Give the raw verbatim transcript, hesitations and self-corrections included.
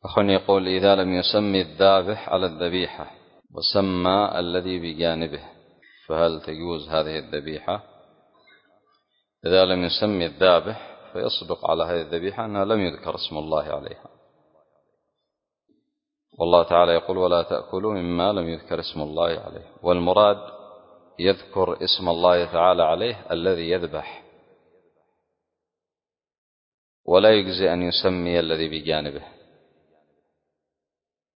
أخ يقول: إذا لم يسمي الذابح على الذبيحة وسمى الذي بجانبه فهل تجوز هذه الذبيحة؟ إذا لم يسمي الذابح فيصدق على هذه الذبيحة أنها لم يذكر اسم الله عليها، والله تعالى يقول: ولا تأكلوا مما لم يذكر اسم الله عليه، والمراد يذكر اسم الله تعالى عليه الذي يذبح، ولا يجزي أن يسمي الذي بجانبه.